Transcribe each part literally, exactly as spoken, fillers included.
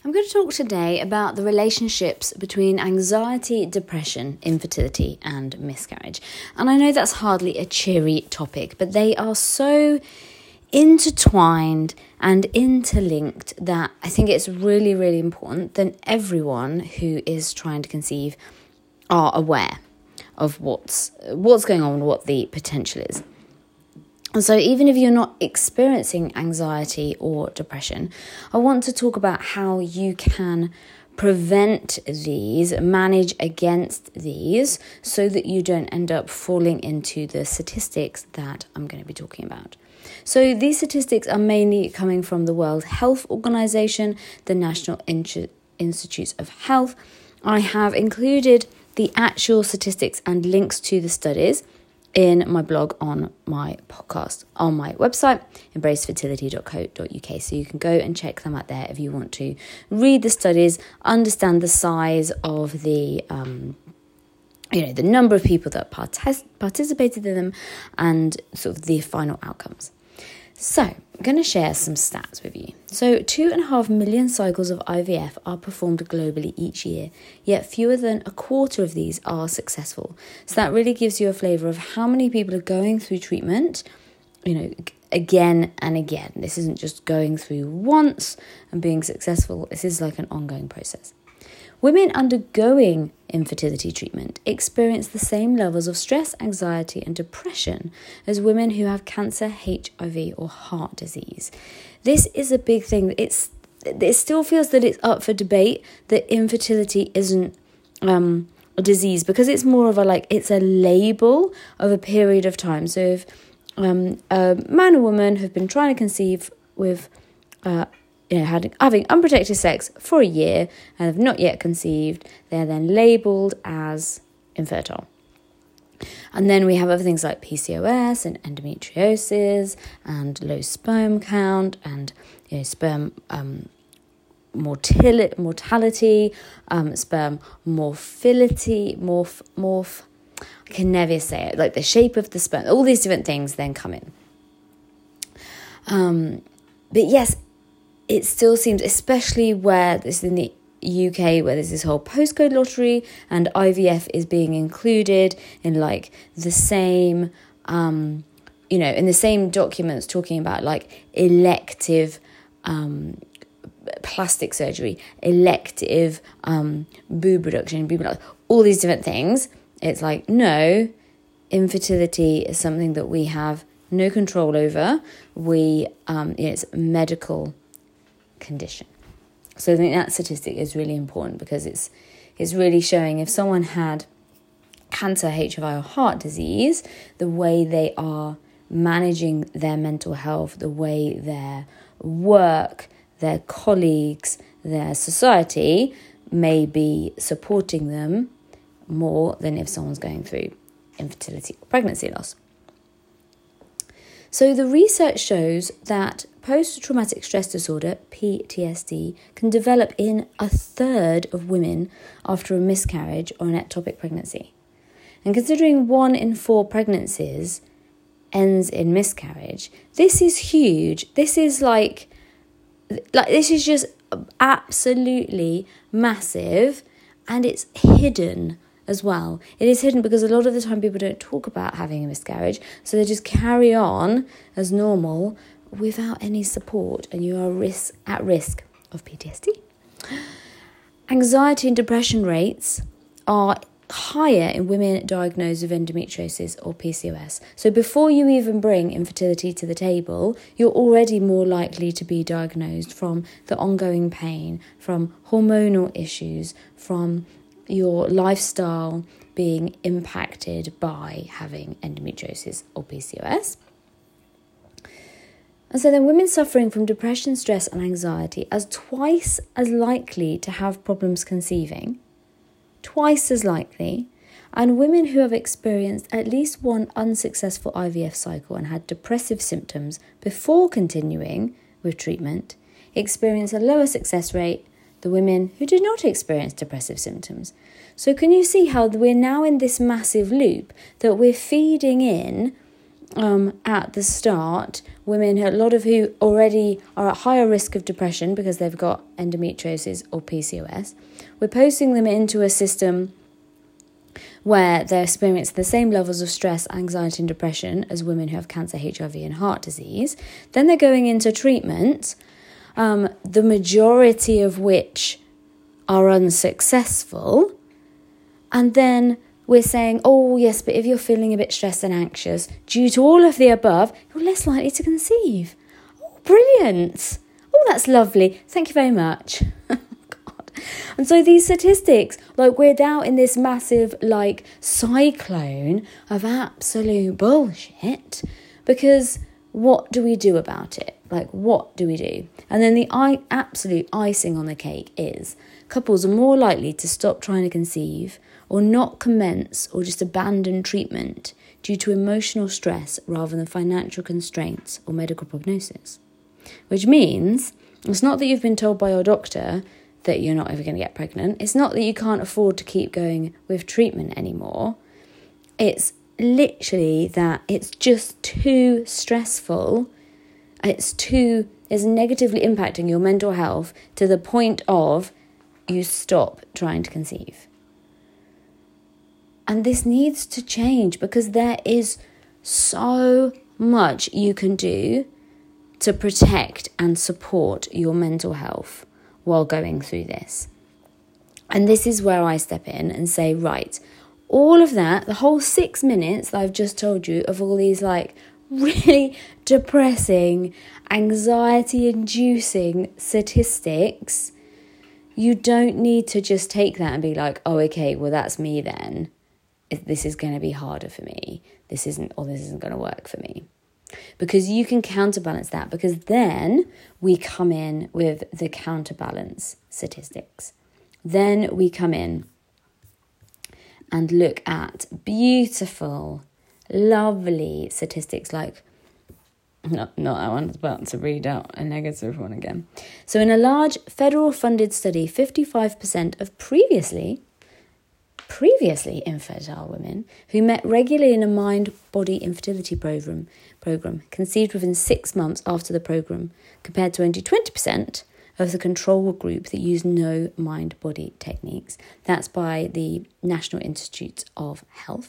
I'm going to talk today about the relationships between anxiety, depression, infertility, and miscarriage. And I know that's hardly a cheery topic, but they are so intertwined and interlinked that I think it's really, really important that everyone who is trying to conceive are aware of what's what's going on, what the potential is. And so even if you're not experiencing anxiety or depression, I want to talk about how you can prevent these, manage against these, so that you don't end up falling into the statistics that I'm going to be talking about. So these statistics are mainly coming from the World Health Organization, the National Institutes of Health. I have included the actual statistics and links to the studies in my blog on my podcast, on my website, embrace fertility dot co dot uk. So you can go and check them out there if you want to read the studies, understand the size of the, um, you know, the number of people that partic- participated in them and sort of the final outcomes. So I'm going to share some stats with you. So two and a half million cycles of I V F are performed globally each year, yet fewer than a quarter of these are successful. So that really gives you a flavour of how many people are going through treatment, you know, again and again. This isn't just going through once and being successful. This is like an ongoing process. Women undergoing infertility treatment experience the same levels of stress, anxiety, and depression as women who have cancer, H I V, or heart disease. This is a big thing. It's it still feels that it's up for debate that infertility isn't um, a disease, because it's more of a like it's a label of a period of time. So if um, a man or woman have been trying to conceive with uh, you know, having, having unprotected sex for a year and have not yet conceived, they're then labelled as infertile. And then we have other things like P C O S and endometriosis and low sperm count and you know, sperm um, mortality, mortality um, sperm morphility, morph, morph, I can never say it, like the shape of the sperm, all these different things then come in. Um, but yes, it still seems, especially where this is in the U K, where there's this whole postcode lottery and I V F is being included in like the same, um, you know, in the same documents talking about like elective um, plastic surgery, elective um, boob reduction, boob reduction, all these different things. It's like, no, infertility is something that we have no control over. We, um, you know, it's medical condition. So I think that statistic is really important because it's it's really showing if someone had cancer, H I V, or heart disease, the way they are managing their mental health, the way their work, their colleagues, their society may be supporting them more than if someone's going through infertility or pregnancy loss. So the research shows that post-traumatic stress disorder, P T S D, can develop in a third of women after a miscarriage or an ectopic pregnancy. And considering one in four pregnancies ends in miscarriage, this is huge. This is like, like this is just absolutely massive, and it's hidden as well. It is hidden because a lot of the time people don't talk about having a miscarriage, so they just carry on as normal without any support, and you are risk, at risk of P T S D. Anxiety and depression rates are higher in women diagnosed with endometriosis or P C O S. So before you even bring infertility to the table, you're already more likely to be diagnosed from the ongoing pain, from hormonal issues, from your lifestyle being impacted by having endometriosis or P C O S. And so then women suffering from depression, stress and anxiety are twice as likely to have problems conceiving, twice as likely, and women who have experienced at least one unsuccessful I V F cycle and had depressive symptoms before continuing with treatment experience a lower success rate than women who did not experience depressive symptoms. So can you see how we're now in this massive loop that we're feeding in um, at the start, women, a lot of who already are at higher risk of depression because they've got endometriosis or P C O S, we're posting them into a system where they're experiencing the same levels of stress, anxiety and depression as women who have cancer, H I V and heart disease. Then they're going into treatment, um, the majority of which are unsuccessful. And then we're saying, oh yes, but if you're feeling a bit stressed and anxious, due to all of the above, you're less likely to conceive. Oh, brilliant. Oh, that's lovely. Thank you very much. And so these statistics, like we're now in this massive like cyclone of absolute bullshit, because what do we do about it? Like, what do we do? And then the I- absolute icing on the cake is couples are more likely to stop trying to conceive or not commence or just abandon treatment due to emotional stress rather than financial constraints or medical prognosis. Which means it's not that you've been told by your doctor that you're not ever going to get pregnant. It's not that you can't afford to keep going with treatment anymore. It's literally that it's just too stressful. It's too, it's negatively impacting your mental health to the point of you stop trying to conceive. And this needs to change because there is so much you can do to protect and support your mental health while going through this. And this is where I step in and say, right, all of that, the whole six minutes that I've just told you of all these like really depressing, anxiety-inducing statistics, you don't need to just take that and be like, oh, okay, well, that's me then. This is going to be harder for me. This isn't, or this isn't going to work for me. Because you can counterbalance that, because then we come in with the counterbalance statistics. Then we come in and look at beautiful, lovely statistics like, not, not that one, I was about to read out a negative one again. So in a large federal funded study, fifty-five percent of previously previously infertile women who met regularly in a mind-body infertility program, program conceived within six months after the program, compared to only twenty percent of the control group that used no mind-body techniques. That's by the National Institute of Health.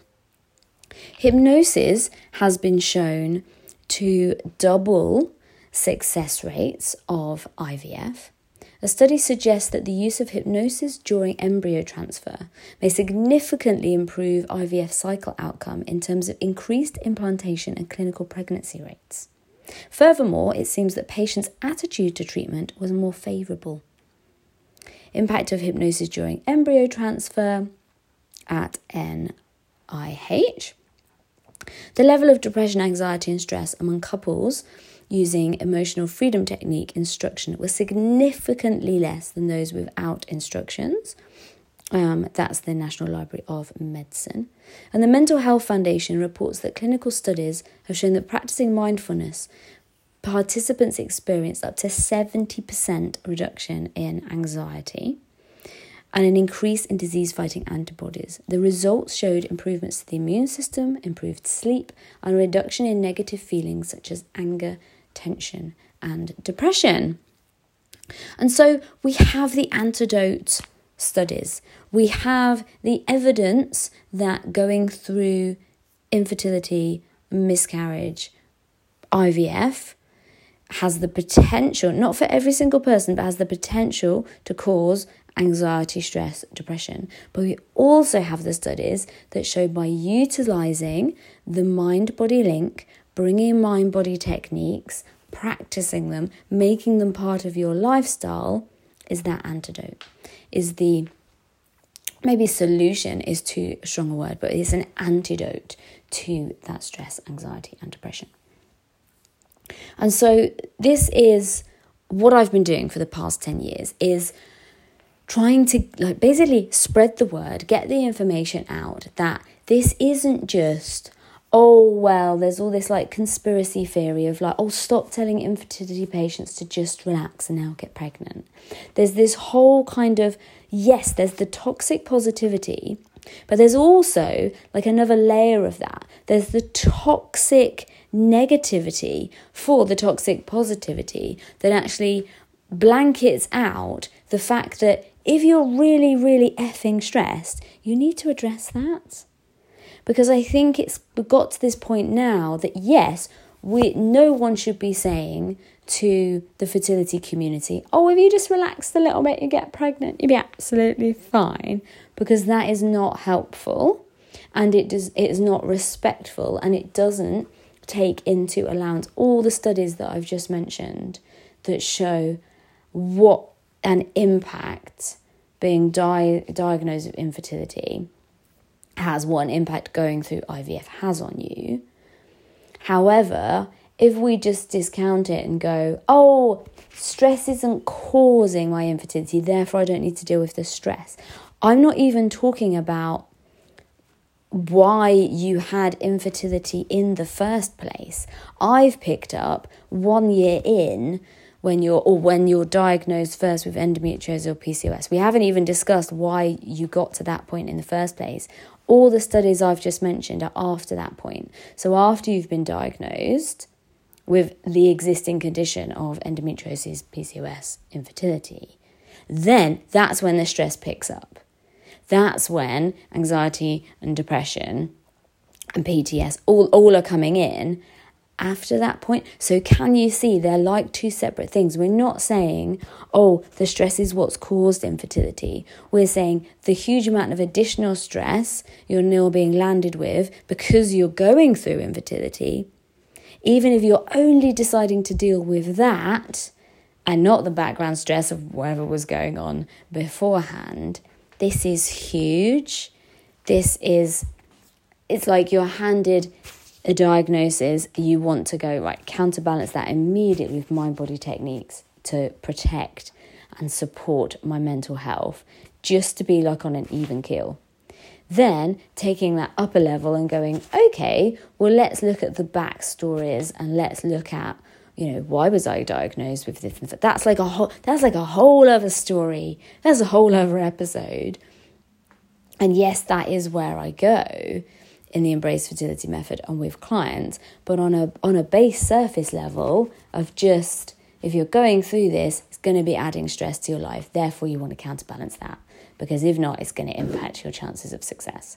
Hypnosis has been shown to double success rates of I V F. A study suggests that the use of hypnosis during embryo transfer may significantly improve I V F cycle outcome in terms of increased implantation and clinical pregnancy rates. Furthermore, it seems that patients' attitude to treatment was more favourable. Impact of hypnosis during embryo transfer at N I H. The level of depression, anxiety and stress among couples using emotional freedom technique instruction was significantly less than those without instructions. Um, that's the National Library of Medicine. And the Mental Health Foundation reports that clinical studies have shown that practicing mindfulness, participants experienced up to seventy percent reduction in anxiety and an increase in disease-fighting antibodies. The results showed improvements to the immune system, improved sleep, and a reduction in negative feelings such as anger, tension, and depression. And so we have the antidote studies. We have the evidence that going through infertility, miscarriage, I V F has the potential, not for every single person, but has the potential to cause anxiety, stress, depression. But we also have the studies that show by utilising the mind-body link, bringing mind-body techniques, practicing them, making them part of your lifestyle, is that antidote, is the, maybe solution is too strong a word, but it's an antidote to that stress, anxiety and depression. And so this is what I've been doing for the past ten years, is trying to like basically spread the word, get the information out that this isn't just, oh, well, there's all this like conspiracy theory of like, oh, stop telling infertility patients to just relax and now get pregnant. There's this whole kind of, yes, there's the toxic positivity But there's also like another layer of that. There's the toxic negativity for the toxic positivity that actually blankets out the fact that if you're really, really effing stressed, you need to address that. Because I think it's got to this point now that yes, we no one should be saying to the fertility community, oh, if you just relax a little bit, you get pregnant, you'll be absolutely fine, because that is not helpful, and it does it is not respectful, and it doesn't take into allowance all the studies that I've just mentioned that show what an impact being di- diagnosed with infertility has, what an impact going through I V F has on you. However, if we just discount it and go, oh, stress isn't causing my infertility, therefore I don't need to deal with the stress. I'm not even talking about why you had infertility in the first place. I've picked up one year in when you're or when you're diagnosed first with endometriosis or P C O S. We haven't even discussed why you got to that point in the first place. All the studies I've just mentioned are after that point. So after you've been diagnosed with the existing condition of endometriosis, P C O S, infertility, then that's when the stress picks up. That's when anxiety and depression and P T S all, all are coming in after that point. So can you see they're like two separate things? We're not saying, oh, the stress is what's caused infertility. We're saying the huge amount of additional stress you're now being landed with because you're going through infertility, even if you're only deciding to deal with that and not the background stress of whatever was going on beforehand, this is huge. This is, it's like you're handed a diagnosis, you want to go, right, counterbalance that immediately with mind-body techniques to protect and support my mental health, just to be like on an even keel. Then taking that upper level and going, okay, well, let's look at the backstories and let's look at, you know, why was I diagnosed with this? That's like a whole, that's like a whole other story. That's a whole other episode. And yes, that is where I go in the Embrace Fertility Method and with clients, but on a on a base surface level of just, if you're going through this, it's going to be adding stress to your life. Therefore, you want to counterbalance that, because if not, it's going to impact your chances of success.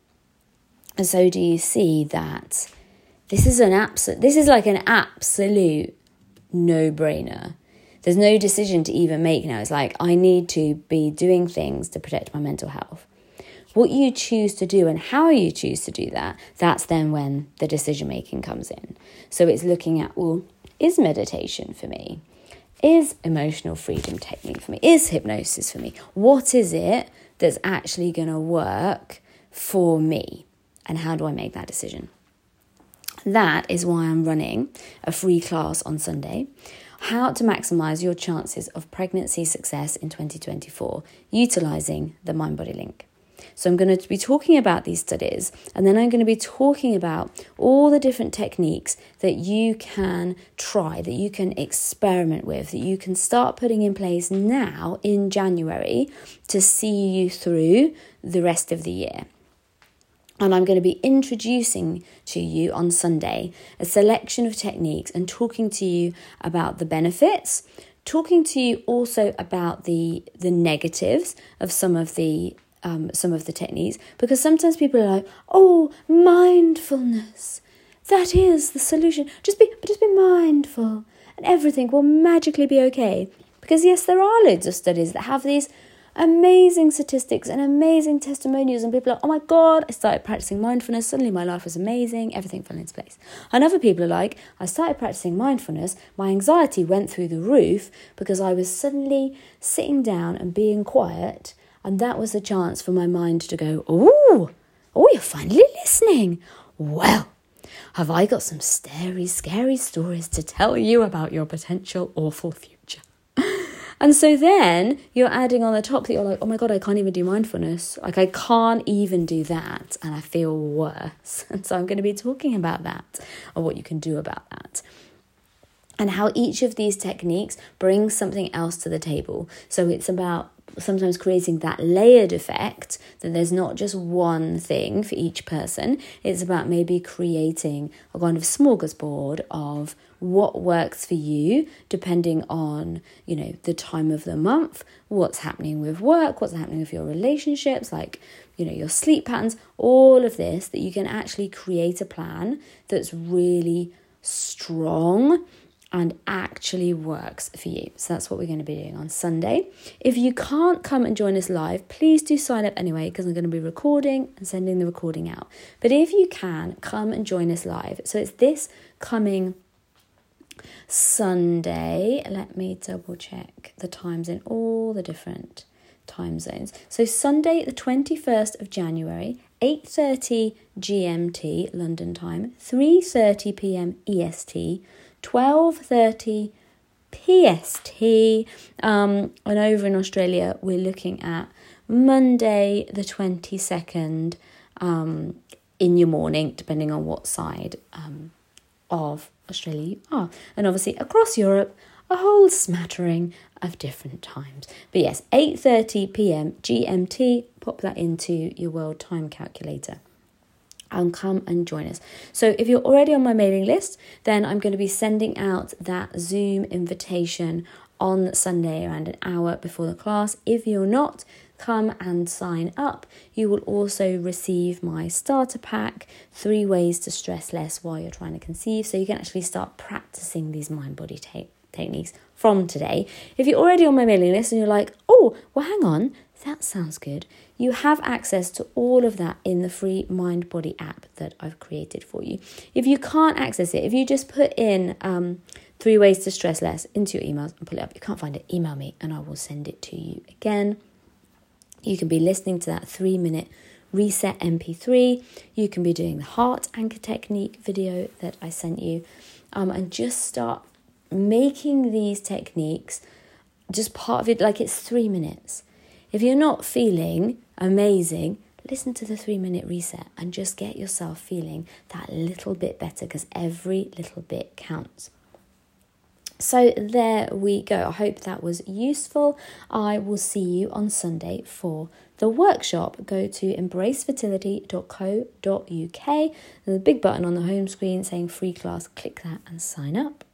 And so do you see that this is an absolute, this is like an absolute no-brainer. There's no decision to even make now. It's like, I need to be doing things to protect my mental health. What you choose to do and how you choose to do that, that's then when the decision making comes in. So it's looking at, well, is meditation for me? Is emotional freedom technique for me? Is hypnosis for me? What is it that's actually going to work for me? And how do I make that decision? That is why I'm running a free class on Sunday, how to maximize your chances of pregnancy success in twenty twenty-four, utilizing the Mind-Body Link. So I'm going to be talking about these studies, and then I'm going to be talking about all the different techniques that you can try, that you can experiment with, that you can start putting in place now in January to see you through the rest of the year. And I'm going to be introducing to you on Sunday a selection of techniques and talking to you about the benefits, talking to you also about the the negatives of some of the Um, some of the techniques, because sometimes people are like, oh, mindfulness, that is the solution. Just be, just be mindful and everything will magically be okay. Because yes, there are loads of studies that have these amazing statistics and amazing testimonials, and people are like, oh my God, I started practicing mindfulness, suddenly my life was amazing, everything fell into place. And other people are like, I started practicing mindfulness, my anxiety went through the roof because I was suddenly sitting down and being quiet. And that was a chance for my mind to go, oh, oh, you're finally listening. Well, have I got some scary, scary stories to tell you about your potential awful future? And so then you're adding on the top that you're like, oh my God, I can't even do mindfulness. Like I can't even do that. And I feel worse. And so I'm going to be talking about that, or what you can do about that. and how each of these techniques brings something else to the table. So it's about sometimes creating that layered effect, that there's not just one thing for each person. It's about maybe creating a kind of smorgasbord of what works for you, depending on, you know, the time of the month, what's happening with work, what's happening with your relationships, like, you know, your sleep patterns, all of this, that you can actually create a plan that's really strong and actually works for you. So that's what we're going to be doing on Sunday. If you can't come and join us live, please do sign up anyway, because I'm going to be recording and sending the recording out. But if you can, come and join us live. So it's this coming Sunday. Let me double check the times in all the different time zones. So Sunday, the twenty-first of January, eight thirty G M T, London time, three thirty p.m. E S T, twelve thirty P S T, um, and over in Australia we're looking at Monday the twenty-second um, in your morning, depending on what side um, of Australia you are. And obviously across Europe, a whole smattering of different times. But yes, eight thirty p.m. G M T, pop that into your world time calculator and come and join us. So if you're already on my mailing list, then I'm going to be sending out that Zoom invitation on Sunday around an hour before the class. If you're not, come and sign up. You will also receive my starter pack, three ways to stress less while you're trying to conceive, so you can actually start practicing these mind-body te- techniques from today. If you're already on my mailing list and you're like, oh, well, hang on, that sounds good, you have access to all of that in the free Mind Body app that I've created for you. If you can't access it, if you just put in um, three ways to stress less into your emails and pull it up, you can't find it, email me and I will send it to you again. You can be listening to that three minute reset M P three. You can be doing the heart anchor technique video that I sent you, um, and just start making these techniques just part of it, like it's three minutes. If you're not feeling amazing, listen to the three minute reset and just get yourself feeling that little bit better, because every little bit counts. So there we go. I hope that was useful. I will see you on Sunday for the workshop. Go to embrace fertility dot co dot uk. There's a big button on the home screen saying free class. Click that and sign up.